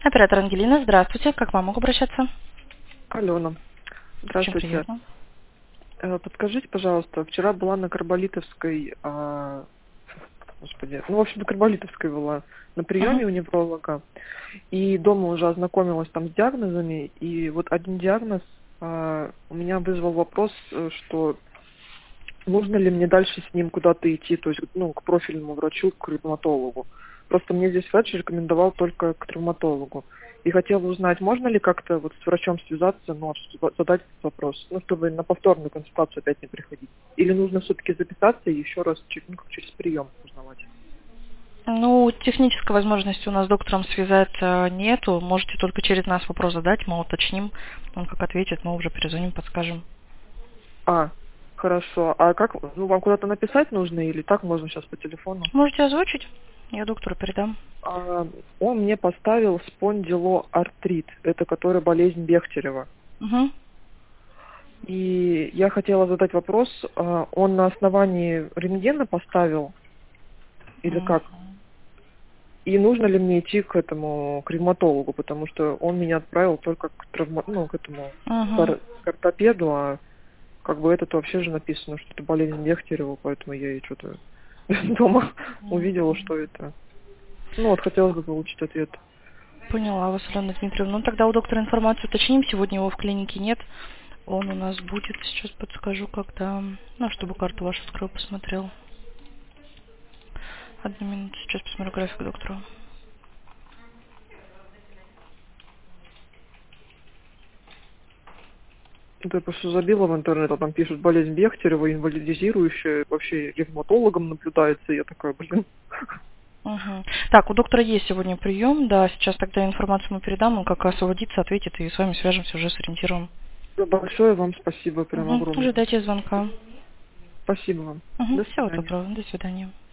Оператор Ангелина, здравствуйте. Как к вам могу обращаться? Алена, Очень здравствуйте. приятно. Подскажите, пожалуйста, вчера была на Карболитовской, господи, в общем, на Карболитовской была на приеме Мгм. у невролога, и дома уже ознакомилась там с диагнозами, и вот один диагноз у меня вызвал вопрос, что нужно ли мне дальше с ним куда-то идти, то есть, к профильному врачу, к ревматологу. Просто мне здесь врач рекомендовал только к травматологу. И хотела узнать, можно ли как-то вот с врачом связаться, задать этот вопрос, чтобы на повторную консультацию опять не приходить. Или нужно все-таки записаться и еще раз как через прием узнавать. Ну, технической возможности у нас с доктором связаться нету. Можете только через нас вопрос задать, мы уточним. Он как ответит, мы уже перезвоним, подскажем. Хорошо. А как, вам куда-то написать нужно или так можно сейчас по телефону? Можете озвучить? Я доктору передам. Он мне поставил спондилоартрит, это который болезнь Бехтерева. Угу. И я хотела задать вопрос, он на основании рентгена поставил или как? И нужно ли мне идти к ревматологу, потому что он меня отправил только к к этому Угу. к ортопеду, а как бы это вообще же написано, что это болезнь Бехтерева, поэтому я и что-то дома увидела, что это. Хотелось бы получить ответ. Поняла вас, Алена Дмитриевна. Ну, тогда у доктора информацию уточним. Сегодня его в клинике нет. Он у нас будет, сейчас подскажу, когда... Ну, чтобы карту вашу открыл, посмотрел. Одну минуту, сейчас посмотрю график доктора. Это я просто забила в интернет, а там пишут болезнь Бехтерева, инвалидизирующая, вообще ревматологом наблюдается, и я такая, блин. Угу. Так, у доктора есть сегодня прием, да, сейчас тогда информацию мы передам, он как освободится, ответит, и с вами свяжемся, уже сориентируем. Большое вам спасибо, прям Угу. огромное. Ожидайте звонка. Спасибо вам. Угу. До Всего свидания. доброго, до свидания.